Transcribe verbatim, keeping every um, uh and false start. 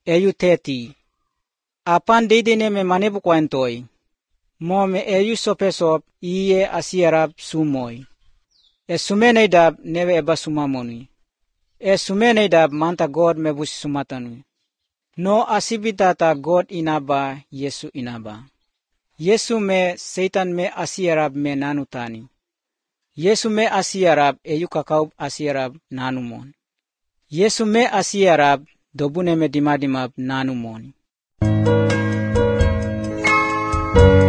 eyu teti. Apan didine me manebu kwantoi. Mo me eyu sopesop iye asierap sumoy. E sumenedab neve eba sumamoni. E sumenedab manta God mebusi sumatanu. No asibitata God inaba Yesu inaba. Yesu me Satan me asierap me nanutani. Yesu me asierap eyu kakaub asierap nanumon. Yesu me asierap dobune me dimadimap nanumon.